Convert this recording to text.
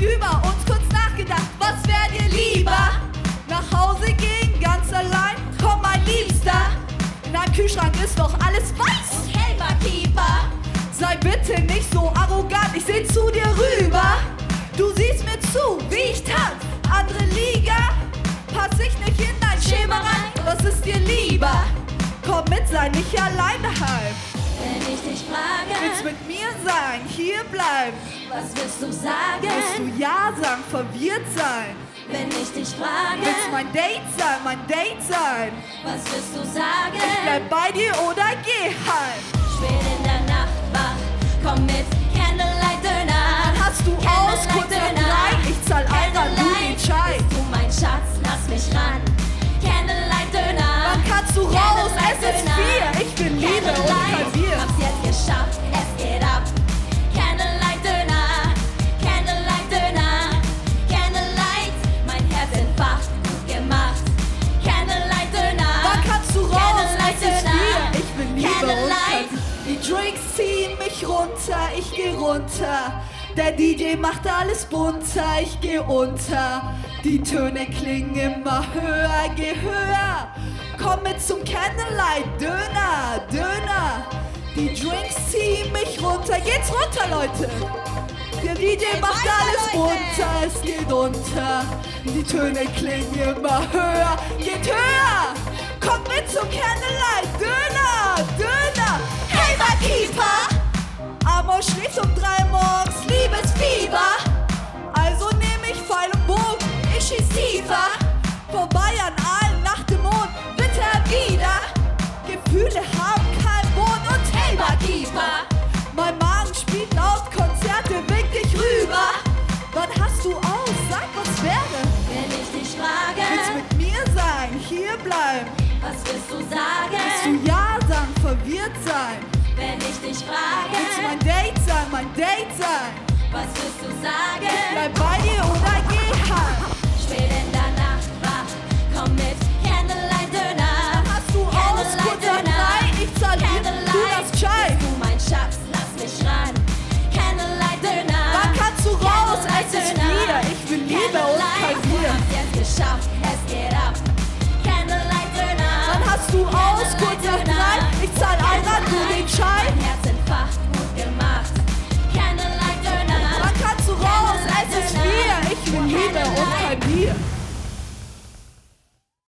über uns kurz nachgedacht, was wär dir lieber? Nach Hause gehen, ganz allein, komm mein Liebster. In deinem Kühlschrank ist doch alles weiß. Und hey Barkeeper, sei bitte nicht so arrogant, ich seh zu dir rüber. Du siehst mir zu, wie ich tanz, andere Liga. Pass ich nicht in dein Schema rein, was ist dir lieber? Komm mit, sei nicht allein daheim. wenn ich dich frage, Willst mit mir sein, hier bleiben? was willst du sagen? Willst du ja sagen, verwirrt sein? Wenn ich dich frage, Willst mein Date sein, mein Date sein? was willst du sagen? Bleib bei dir oder geh heim. Spät in der Nacht wach, komm mit Candlelight Döner. Dann hast du aus, kurz nach 3, ich zahl einer, du den Scheiß. Bist du mein Schatz, lass mich ran. Candlelight Döner. Wann kannst du raus? Es ist 4, ich bin Liebe und kein Bier. Hab's jetzt geschafft, es geht ab. Candlelight Döner, Candlelight Döner, Candlelight, mein Herz entfacht, gut gemacht. Candlelight Döner. Wann kannst du raus? Es ist 4, Candlelight ich bin Liebe und Candlelight. kein Bier. Die Drinks ziehen mich runter, ich geh runter. Der DJ macht alles bunter, ich geh unter. Die Töne klingen immer höher, geh höher. Komm mit zum Candlelight, Döner, Döner. Die Drinks ziehen mich runter, geht's runter, Leute. Der DJ macht alles bunter, es geht unter. Die Töne klingen immer höher, geht höher. Kommt mit zum Candlelight, Döner, Döner. Hey Barkeeper! Amor schläft um 3 morgens, Liebesfieber. Also nehm ich Pfeil und Bogen, ich schieß tiefer. Vorbei an allen nach dem Mond, bitte wieder. Gefühle haben keinen Boden und hey Barkeeper. Mein Magen spielt laut, Konzerte, wink dich rüber. Wann hast du aus, sag was wäre? Wenn ich dich frage, Willst mit mir sein, hier bleiben? was willst du Willst sagen? du ja sagen, verwirrt sein? Wenn ich dich Willst frage, mein Date sein, mein Date sein? was willst du sagen? Bleib bei dir oder geh heim. Spät in der Nacht wach, komm mit Candlelight Döner. Hast du aus, kurz nach 3, ich zahl dir, du das Schei. Bist du mein Schatz, lass mich ran. Candlelight Döner. Wann kannst du raus? Es ist 4, ich bin Liebe und kein Bier. Hab's jetzt geschafft, es geht ab.